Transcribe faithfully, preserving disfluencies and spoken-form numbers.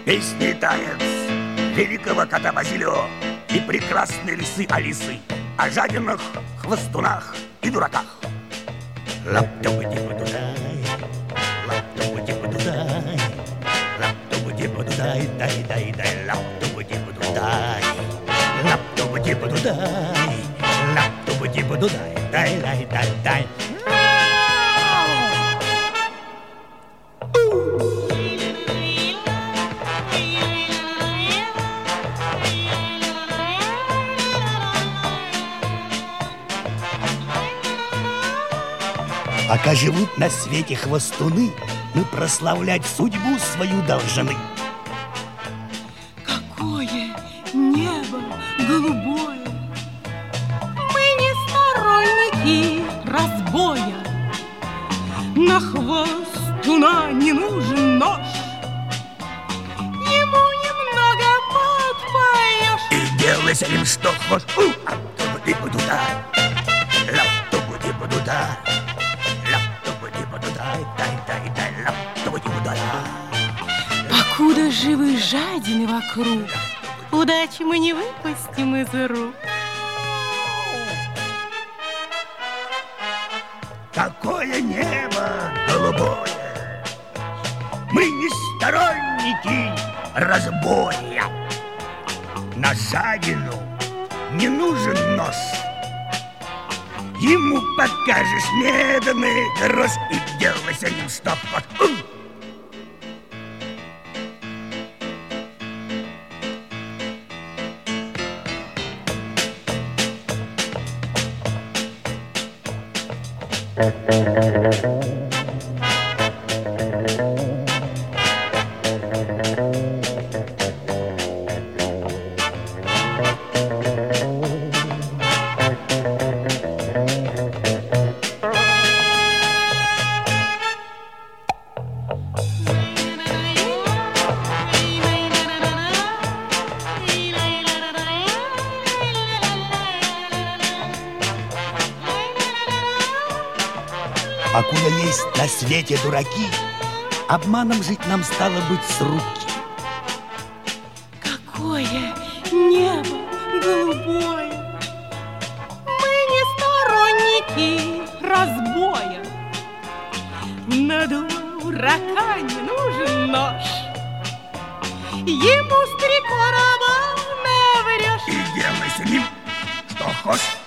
Песни и танец великого кота Базилио и прекрасной лисы Алисы о жадинах, хвостунах и дураках. Лап-тупу-типу-дудай, лап-тупу-типу-дудай, лап-тупу-типу-дудай, дай-дай-дай, лап-тупу-типу-дудай, лап-тупу-типу-дудай, лап-тупу-типу-дудай, дай-дай-дай-дай. Пока живут на свете хвостуны, мы прославлять судьбу свою должны. Какое небо голубое! Мы не сторонники разбоя. На хвостуна не нужен нож, ему немного подпоешь. И делай с ним что хочешь. Лап-тупу-типу-туда, лап-тупу-типу-туда. Покуда живы жадины вокруг, удачи мы не выпустим из рук. Какое небо голубое! Мы не сторонники разбоя. На жадину не нужен нож, ему покажешь медный грош и делай с ним что хочешь. Покуда есть на свете дураки, обманом жить нам стало быть с руки. Какое небо голубое! Мы не сторонники разбоя. На дурака не нужен нож, ему с три короба наврешь. И делай с ним что хочешь.